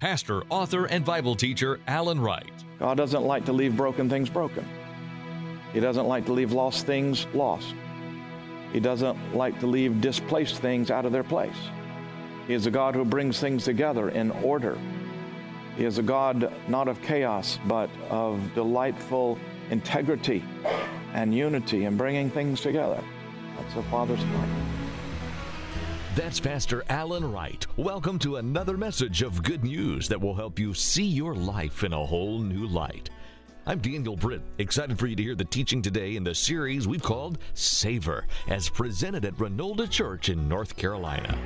pastor, author, and Bible teacher Alan Wright. God doesn't like to leave broken things broken. He doesn't like to leave lost things lost. He doesn't like to leave displaced things out of their place. He is a God who brings things together in order. He is a God not of chaos, but of delightful integrity and unity in bringing things together. That's a Father's heart. That's Pastor Alan Wright. Welcome to another message of good news that will help you see your life in a whole new light. I'm Daniel Britt, excited for you to hear the teaching today in the series we've called Savor, as presented at Renolda Church in North Carolina.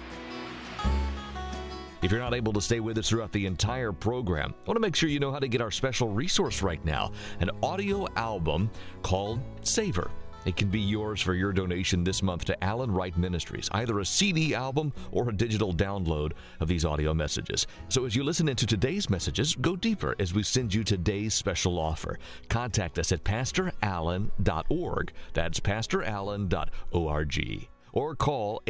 If you're not able to stay with us throughout the entire program, I want to make sure you know how to get our special resource right now, an audio album called Savor. It can be yours for your donation this month to Alan Wright Ministries, either a CD album or a digital download of these audio messages. So as you listen into today's messages, go deeper as we send you today's special offer. Contact us at pastorallen.org. That's pastorallen.org. Or call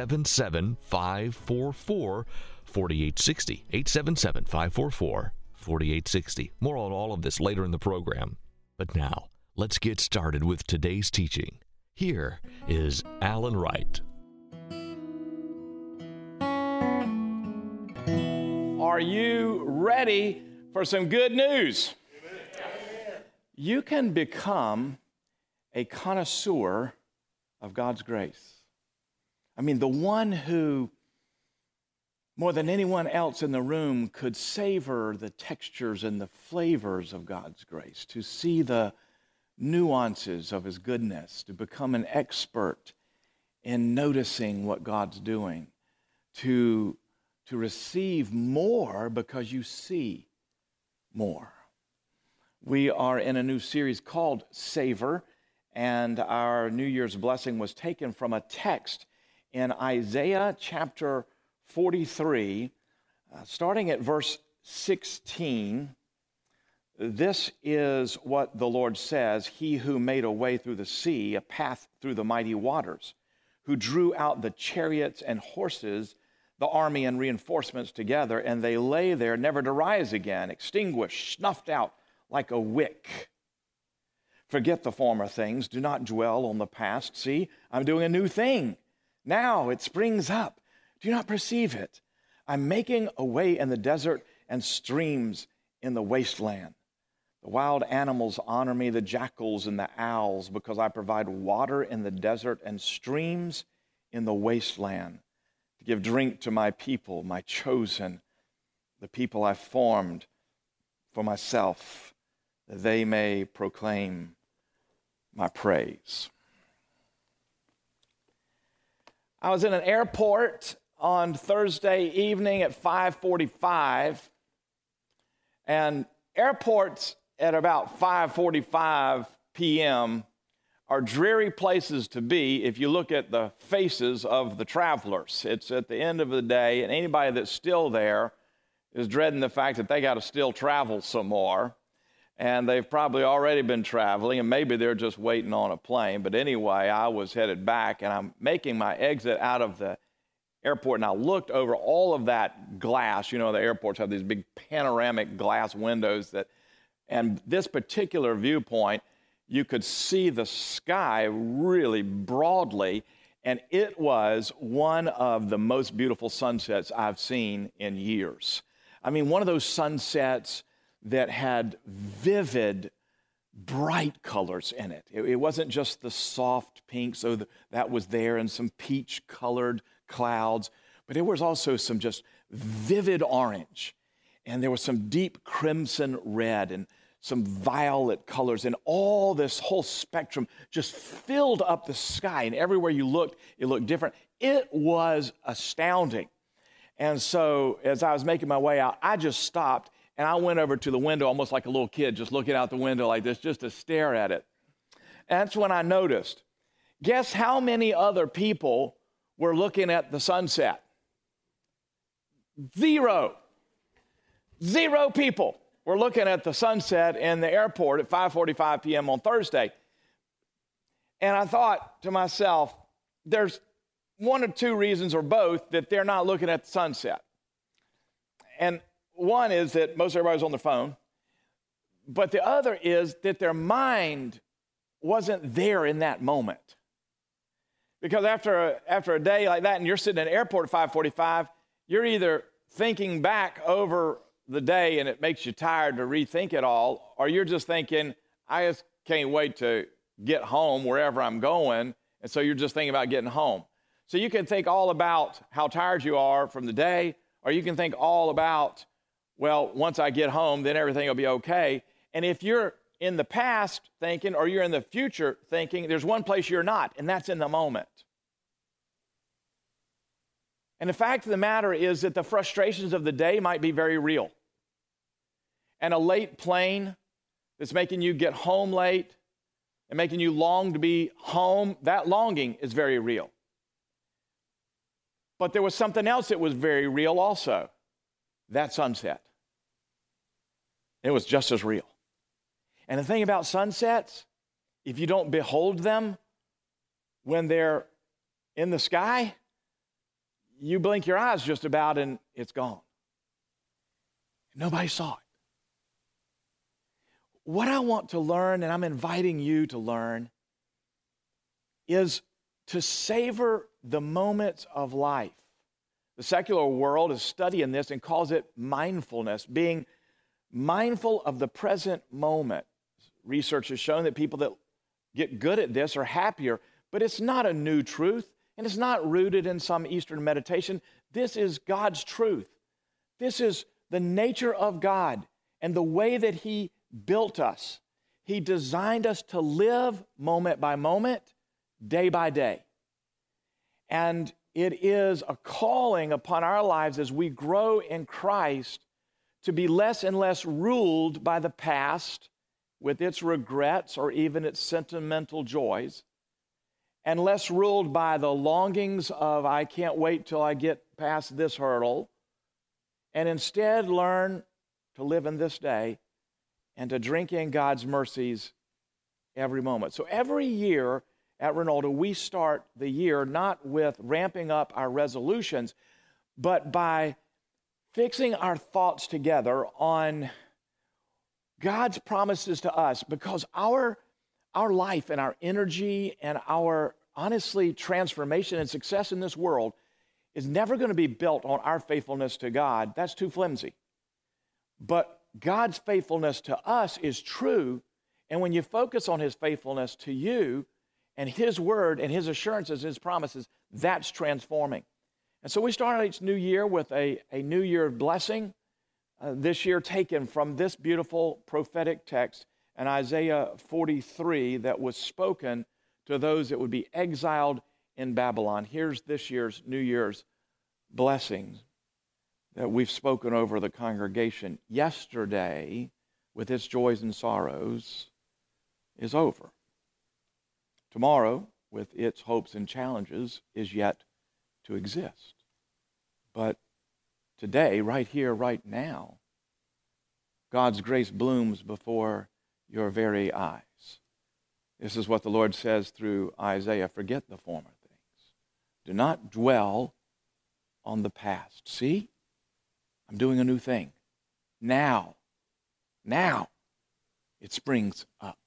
877-544-4860. 877-544-4860. More on all of this later in the program. But now, let's get started with today's teaching. Here is Alan Wright. Are you ready for some good news? Amen. You can become a connoisseur of God's grace. I mean, the one who, more than anyone else in the room, could savor the textures and the flavors of God's grace, to see the nuances of His goodness, to become an expert in noticing what God's doing, to receive more because you see more. We are in a new series called Savor, and our New Year's blessing was taken from a text in Isaiah chapter 43, starting at verse 16. This is what the Lord says: He who made a way through the sea, a path through the mighty waters, who drew out the chariots and horses, the army and reinforcements together, and they lay there never to rise again, extinguished, snuffed out like a wick. Forget the former things, do not dwell on the past. See, I'm doing a new thing. Now it springs up. Do you not perceive it? I'm making a way in the desert and streams in the wasteland. The wild animals honor me, the jackals and the owls, because I provide water in the desert and streams in the wasteland, to give drink to my people, my chosen, the people I formed for myself, that they may proclaim my praise. I was in an airport on Thursday evening at 5:45, and airports at about 5:45 p.m. are dreary places to be if you look at the faces of the travelers. It's at the end of the day, and anybody that's still there is dreading the fact that they got to still travel some more. And they've probably already been traveling, and maybe they're just waiting on a plane. But anyway, I was headed back, and I'm making my exit out of the airport, and I looked over all of that glass. You know, the airports have these big panoramic glass windows and this particular viewpoint, you could see the sky really broadly, and it was one of the most beautiful sunsets I've seen in years. I mean, one of those sunsets that had vivid, bright colors in it. It wasn't just the soft pink, so that was there, and some peach-colored clouds, but there was also some just vivid orange, and there was some deep crimson red, and some violet colors, and all this whole spectrum just filled up the sky, and everywhere you looked, it looked different. It was astounding. And so as I was making my way out, I just stopped, and I went over to the window almost like a little kid, just looking out the window like this, just to stare at it. And that's when I noticed, guess how many other people were looking at the sunset? Zero people were looking at the sunset in the airport at 5:45 p.m. on Thursday. And I thought to myself, there's one or two reasons, or both, that they're not looking at the sunset. And one is that most everybody's on their phone, but the other is that their mind wasn't there in that moment. Because after a day like that, and you're sitting in an airport at 5:45, you're either thinking back over the day and it makes you tired to rethink it all, or you're just thinking, I just can't wait to get home wherever I'm going, and so you're just thinking about getting home. So you can think all about how tired you are from the day, or you can think all about, well, once I get home, then everything will be okay. And if you're in the past thinking, or you're in the future thinking, there's one place you're not, and that's in the moment. And the fact of the matter is that the frustrations of the day might be very real. And a late plane that's making you get home late and making you long to be home, that longing is very real. But there was something else that was very real also, that sunset. It was just as real. And the thing about sunsets, if you don't behold them when they're in the sky, you blink your eyes just about and it's gone. Nobody saw it. What I want to learn, and I'm inviting you to learn, is to savor the moments of life. The secular world is studying this and calls it mindfulness, being mindful of the present moment. Research has shown that people that get good at this are happier, but it's not a new truth, and it's not rooted in some Eastern meditation. This is God's truth. This is the nature of God and the way that He built us. He designed us to live moment by moment, day by day. And it is a calling upon our lives as we grow in Christ to be less and less ruled by the past with its regrets or even its sentimental joys, and less ruled by the longings of, I can't wait till I get past this hurdle, and instead learn to live in this day and to drink in God's mercies every moment. So every year at Ronaldo, we start the year not with ramping up our resolutions, but by fixing our thoughts together on God's promises to us, because our life and our energy and our, honestly, transformation and success in this world is never going to be built on our faithfulness to God. That's too flimsy. But God's faithfulness to us is true, and when you focus on His faithfulness to you and His word and His assurances, His promises, that's transforming. And so we start each new year with a New Year blessing, this year taken from this beautiful prophetic text in Isaiah 43 that was spoken to those that would be exiled in Babylon. Here's this year's New Year's blessings that we've spoken over the congregation. Yesterday, with its joys and sorrows, is over. Tomorrow, with its hopes and challenges, is yet to exist. But today, right here, right now, God's grace blooms before your very eyes. This is what the Lord says through Isaiah: forget the former things. Do not dwell on the past. See, I'm doing a new thing. Now, it springs up.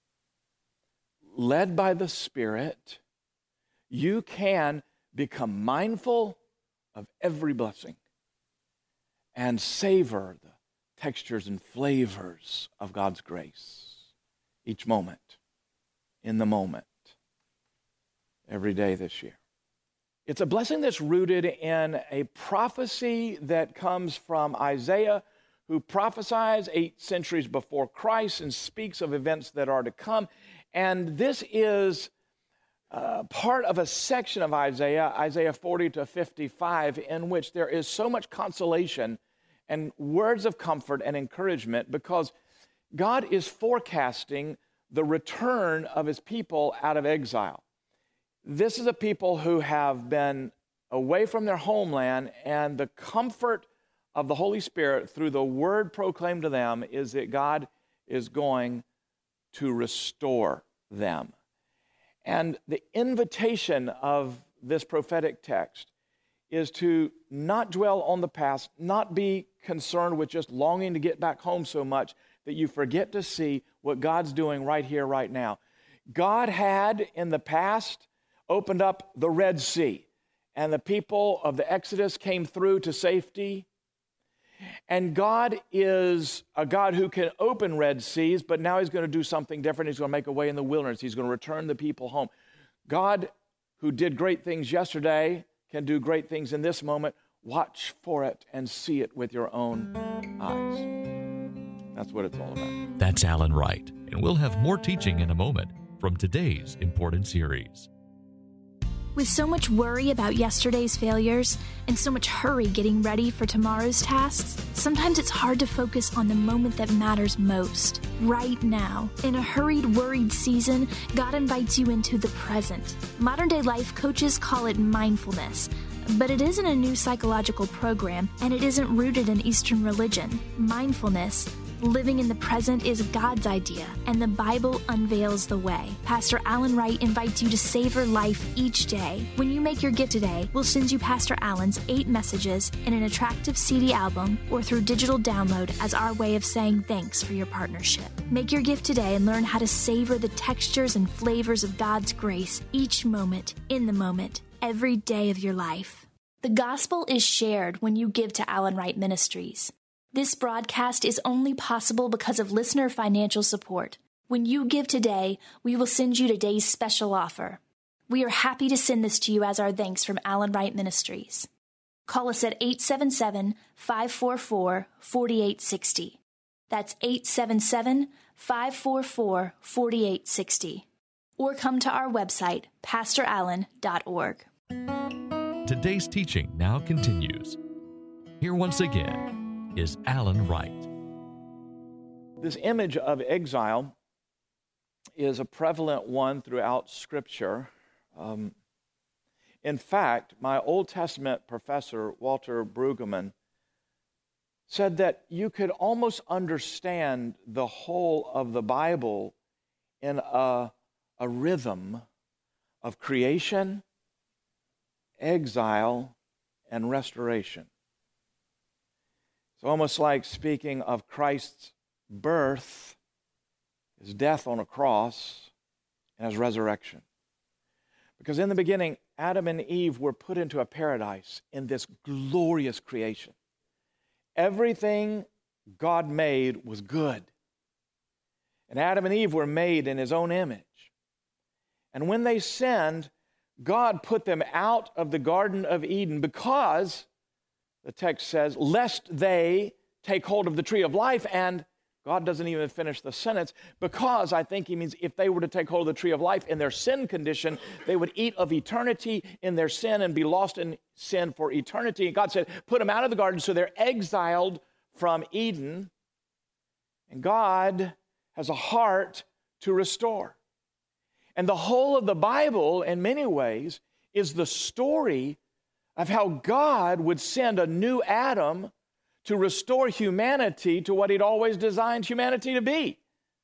Led by the Spirit, you can become mindful of every blessing and savor the textures and flavors of God's grace each moment, in the moment, every day this year. It's a blessing that's rooted in a prophecy that comes from Isaiah, who prophesies 8 centuries before Christ and speaks of events that are to come. And this is part of a section of Isaiah 40 to 55, in which there is so much consolation and words of comfort and encouragement, because God is forecasting the return of His people out of exile. This is a people who have been away from their homeland, and the comfort of the Holy Spirit through the word proclaimed to them is that God is going to restore them. And the invitation of this prophetic text is to not dwell on the past, not be concerned with just longing to get back home so much that you forget to see what God's doing right here, right now. God had in the past opened up the Red Sea, and the people of the Exodus came through to safety. And God is a God who can open Red Seas, but now he's going to do something different. He's going to make a way in the wilderness. He's going to return the people home. God, who did great things yesterday, can do great things in this moment. Watch for it and see it with your own eyes. That's what it's all about. That's Alan Wright, and we'll have more teaching in a moment from today's important series. With so much worry about yesterday's failures and so much hurry getting ready for tomorrow's tasks, sometimes it's hard to focus on the moment that matters most, right now. In a hurried, worried season, God invites you into the present. Modern-day life coaches call it mindfulness, but it isn't a new psychological program, and it isn't rooted in Eastern religion. Mindfulness, living in the present, is God's idea, and the Bible unveils the way. Pastor Alan Wright invites you to savor life each day. When you make your gift today, we'll send you Pastor Alan's 8 messages in an attractive CD album or through digital download as our way of saying thanks for your partnership. Make your gift today and learn how to savor the textures and flavors of God's grace each moment, in the moment, every day of your life. The gospel is shared when you give to Alan Wright Ministries. This broadcast is only possible because of listener financial support. When you give today, we will send you today's special offer. We are happy to send this to you as our thanks from Alan Wright Ministries. Call us at 877-544-4860. That's 877-544-4860. Or come to our website, pastorallen.org. Today's teaching now continues. Here once again is Alan Wright. This image of exile is a prevalent one throughout Scripture. In fact, my Old Testament professor, Walter Brueggemann, said that you could almost understand the whole of the Bible in a rhythm of creation, exile, and restoration. It's almost like speaking of Christ's birth, his death on a cross, and his resurrection. Because in the beginning, Adam and Eve were put into a paradise in this glorious creation. Everything God made was good. And Adam and Eve were made in his own image. And when they sinned, God put them out of the Garden of Eden because, the text says, lest they take hold of the tree of life, and God doesn't even finish the sentence, because I think he means if they were to take hold of the tree of life in their sin condition, they would eat of eternity in their sin and be lost in sin for eternity. And God said, put them out of the garden, so they're exiled from Eden. And God has a heart to restore. And the whole of the Bible, in many ways, is the story of how God would send a new Adam to restore humanity to what he'd always designed humanity to be.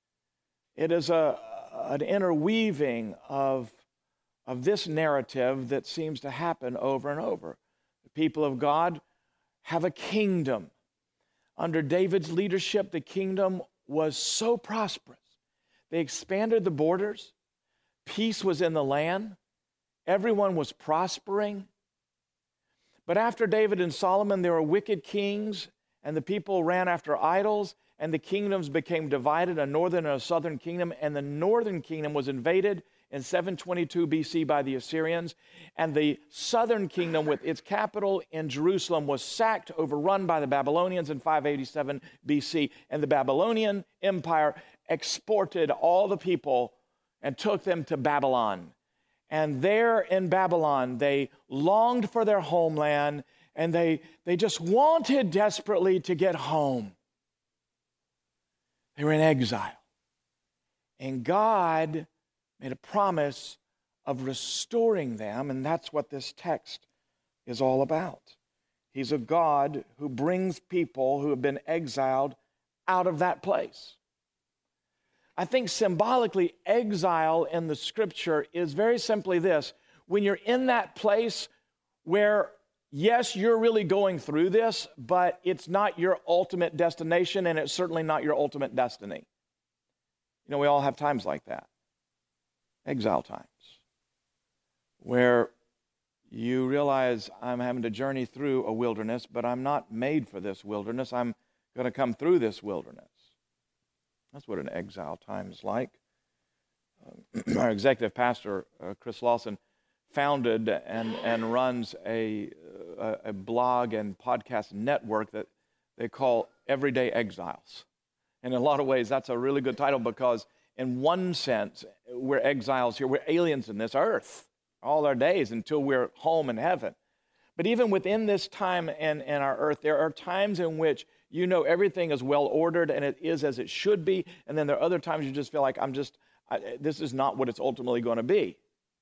It is an interweaving of this narrative that seems to happen over and over. The people of God have a kingdom. Under David's leadership, the kingdom was so prosperous. They expanded the borders. Peace was in the land. Everyone was prospering. But after David and Solomon, there were wicked kings, and the people ran after idols, and the kingdoms became divided, a northern and a southern kingdom, and the northern kingdom was invaded in 722 BC by the Assyrians, and the southern kingdom with its capital in Jerusalem was sacked, overrun by the Babylonians in 587 BC, and the Babylonian Empire exported all the people and took them to Babylon. And there in Babylon, they longed for their homeland, and they just wanted desperately to get home. They were in exile. And God made a promise of restoring them, and that's what this text is all about. He's a God who brings people who have been exiled out of that place. I think symbolically, exile in the Scripture is very simply this. When you're in that place where yes, you're really going through this, but it's not your ultimate destination, and it's certainly not your ultimate destiny. You know, we all have times like that. Exile times. Where you realize I'm having to journey through a wilderness, but I'm not made for this wilderness. I'm going to come through this wilderness. That's what an exile time is like. Our executive pastor, Chris Lawson, founded and runs a blog and podcast network that they call Everyday Exiles. And in a lot of ways, that's a really good title because in one sense, we're exiles here. We're aliens in this earth all our days until we're home in heaven. But even within this time in our earth, there are times in which you know everything is well ordered and it is as it should be. And then there are other times you just feel like this is not what it's ultimately going to be.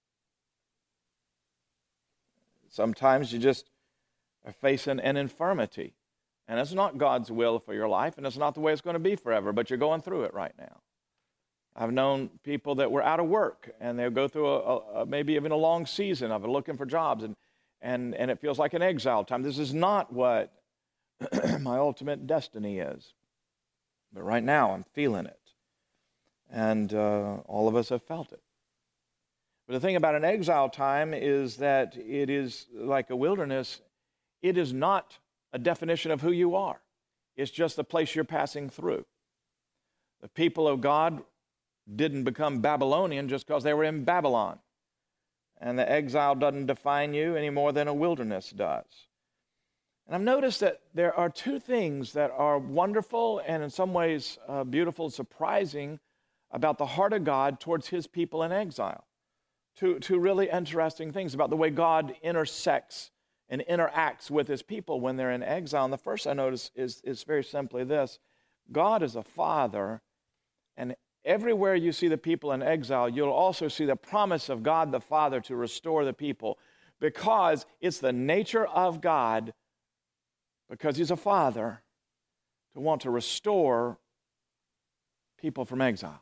Sometimes you just are facing an infirmity. And it's not God's will for your life, and it's not the way it's going to be forever, but you're going through it right now. I've known people that were out of work, and they'll go through maybe even a long season of looking for jobs, and it feels like an exile time. This is not what my ultimate destiny is. But right now, I'm feeling it. And all of us have felt it. But the thing about an exile time is that it is like a wilderness. It is not a definition of who you are. It's just the place you're passing through. The people of God didn't become Babylonian just because they were in Babylon. And the exile doesn't define you any more than a wilderness does. And I've noticed that there are two things that are wonderful and in some ways beautiful and surprising about the heart of God towards his people in exile. Two really interesting things about the way God intersects and interacts with his people when they're in exile. And the first I notice is very simply this. God is a father, and everywhere you see the people in exile, you'll also see the promise of God the Father to restore the people, because it's the nature of God, because he's a father, to want to restore people from exile.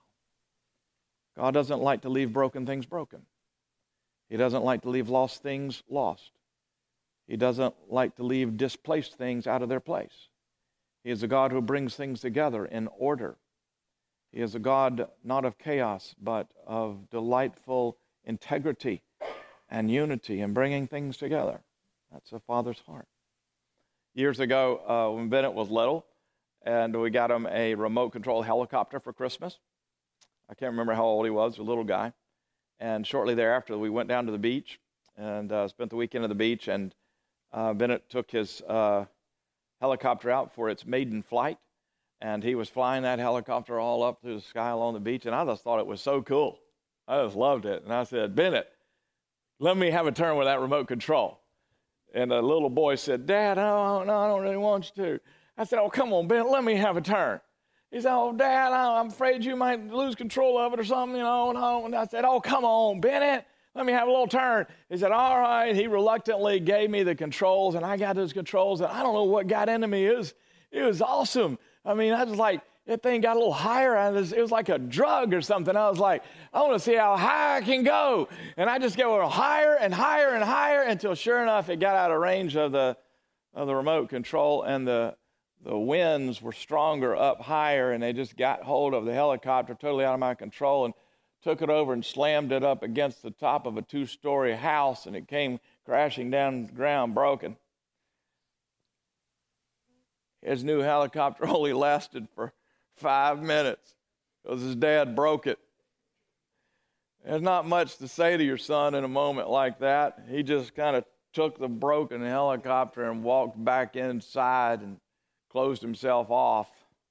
God doesn't like to leave broken things broken. He doesn't like to leave lost things lost. He doesn't like to leave displaced things out of their place. He is a God who brings things together in order. He is a God not of chaos, but of delightful integrity and unity and bringing things together. That's a father's heart. Years ago, when Bennett was little, and we got him a remote control helicopter for Christmas. I can't remember how old he was, a little guy. And shortly thereafter, we went down to the beach and spent the weekend at the beach. And Bennett took his helicopter out for its maiden flight. And he was flying that helicopter all up through the sky along the beach. And I just thought it was so cool. I just loved it. And I said, Bennett, let me have a turn with that remote control. And the little boy said, Dad, no, I don't really want you to. I said, oh, come on, Bennett, let me have a turn. He said, oh, Dad, I'm afraid you might lose control of it or something, And I said, oh, come on, Bennett, let me have a little turn. He said, all right. He reluctantly gave me the controls, and I got those controls, and I don't know what got into me. It was awesome. I mean, I was like, that thing got a little higher. It was like a drug or something. I was like, I want to see how high I can go. And I just go higher and higher and higher until, sure enough, it got out of range of the remote control, and the winds were stronger up higher, and they just got hold of the helicopter totally out of my control and took it over and slammed it up against the top of a 2-story house, and it came crashing down the ground broken. His new helicopter only lasted for 5 minutes because his dad broke it. There's not much to say to your son in a moment like that. He just kind of took the broken helicopter and walked back inside and closed himself off.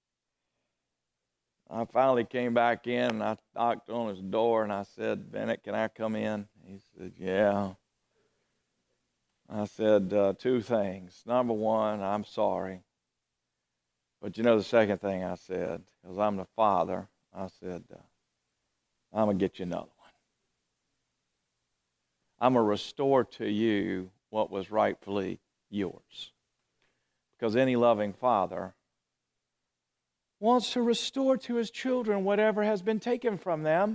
I finally came back in, and I knocked on his door, and I said, Bennett, can I come in? He said, yeah. I said, 2 things. Number 1, I'm sorry. But you know the second thing I said, because I'm the father, I said, I'm going to get you another one. I'm going to restore to you what was rightfully yours. Because any loving father wants to restore to his children whatever has been taken from them.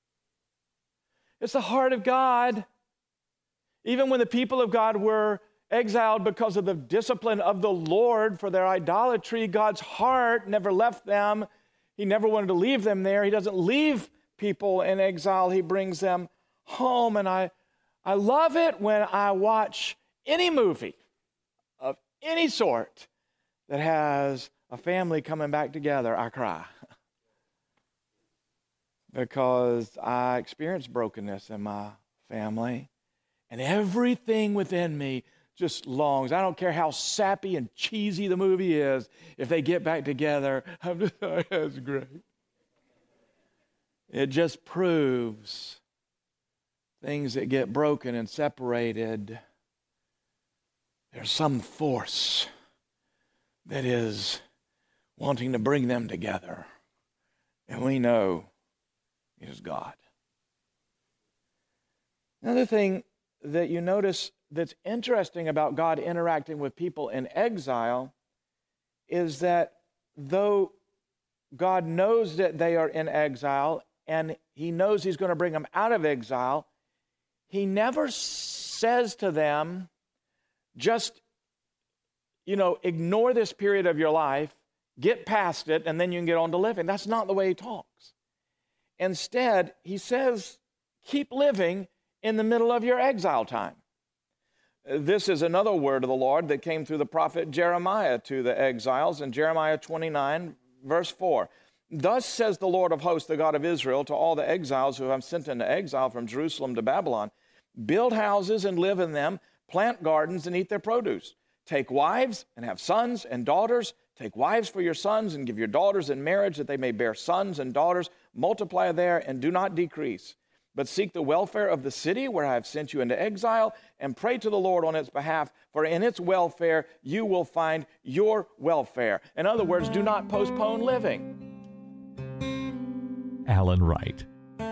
It's the heart of God. Even when the people of God were exiled because of the discipline of the Lord for their idolatry. God's heart never left them. He never wanted to leave them there. He doesn't leave people in exile. He brings them home. And I love it when I watch any movie of any sort that has a family coming back together. I cry. Because I experienced brokenness in my family. And everything within me just longs. I don't care how sappy and cheesy the movie is. If they get back together, I'm just like, that's great. It just proves things that get broken and separated. There's some force that is wanting to bring them together. And we know it is God. Another thing that you notice that's interesting about God interacting with people in exile is that though God knows that they are in exile and He knows He's going to bring them out of exile, He never says to them, just, ignore this period of your life, get past it, and then you can get on to living. That's not the way He talks. Instead, He says, keep living in the middle of your exile time. This is another word of the Lord that came through the prophet Jeremiah to the exiles in Jeremiah 29, verse 4. Thus says the Lord of hosts, the God of Israel, to all the exiles who have sent into exile from Jerusalem to Babylon, build houses and live in them, plant gardens and eat their produce. Take wives and have sons and daughters. Take wives for your sons and give your daughters in marriage that they may bear sons and daughters. Multiply there and do not decrease. But seek the welfare of the city where I have sent you into exile and pray to the Lord on its behalf, for in its welfare you will find your welfare. In other words, do not postpone living. Alan Wright.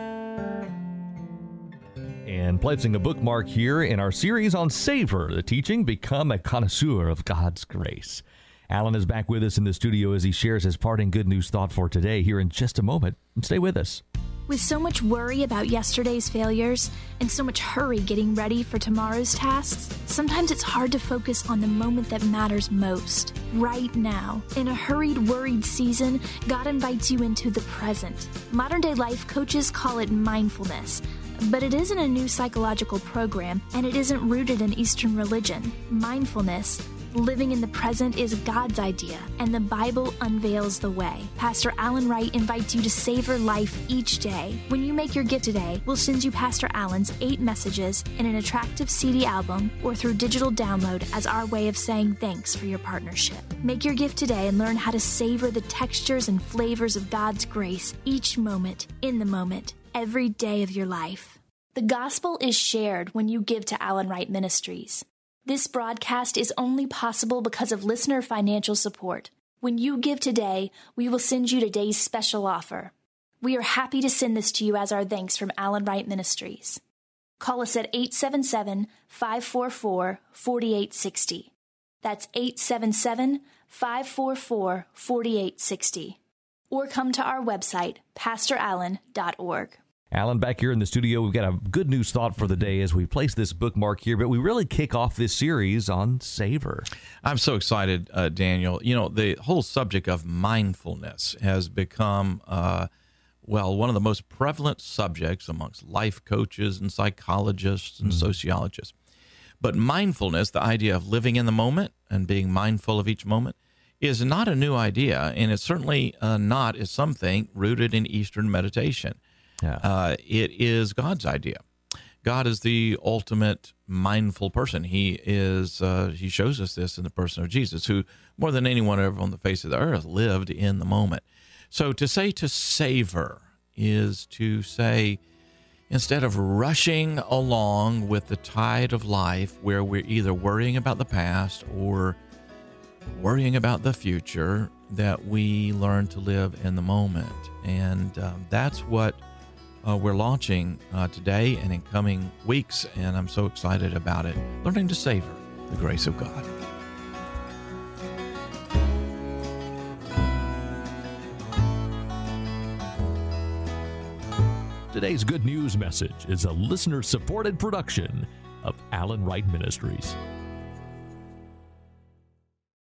And placing a bookmark here in our series on Savor, the teaching, Become a Connoisseur of God's Grace. Alan is back with us in the studio as he shares his parting good news thought for today here in just a moment. Stay with us. With so much worry about yesterday's failures and so much hurry getting ready for tomorrow's tasks, sometimes it's hard to focus on the moment that matters most, right now. In a hurried, worried season, God invites you into the present. Modern-day life coaches call it mindfulness, but it isn't a new psychological program, and it isn't rooted in Eastern religion. Mindfulness, living in the present, is God's idea, and the Bible unveils the way. Pastor Alan Wright invites you to savor life each day. When you make your gift today, we'll send you Pastor Alan's 8 messages in an attractive CD album or through digital download as our way of saying thanks for your partnership. Make your gift today and learn how to savor the textures and flavors of God's grace each moment, in the moment, every day of your life. The gospel is shared when you give to Alan Wright Ministries. This broadcast is only possible because of listener financial support. When you give today, we will send you today's special offer. We are happy to send this to you as our thanks from Alan Wright Ministries. Call us at 877-544-4860. That's 877-544-4860. Or come to our website, pastorallen.org. Alan, back here in the studio, we've got a good news thought for the day as we place this bookmark here, but we really kick off this series on Savor. I'm so excited, Daniel. The whole subject of mindfulness has become, one of the most prevalent subjects amongst life coaches and psychologists and sociologists. But mindfulness, the idea of living in the moment and being mindful of each moment, is not a new idea, and it's certainly not, as some think, rooted in Eastern meditation. Yeah. It is God's idea. God is the ultimate mindful person. He shows us this in the person of Jesus, who more than anyone ever on the face of the earth lived in the moment. So to say to savor is to say, instead of rushing along with the tide of life where we're either worrying about the past or worrying about the future, that we learn to live in the moment. And that's what we're launching today and in coming weeks, and I'm so excited about it. Learning to savor the grace of God. Today's good news message is a listener-supported production of Alan Wright Ministries.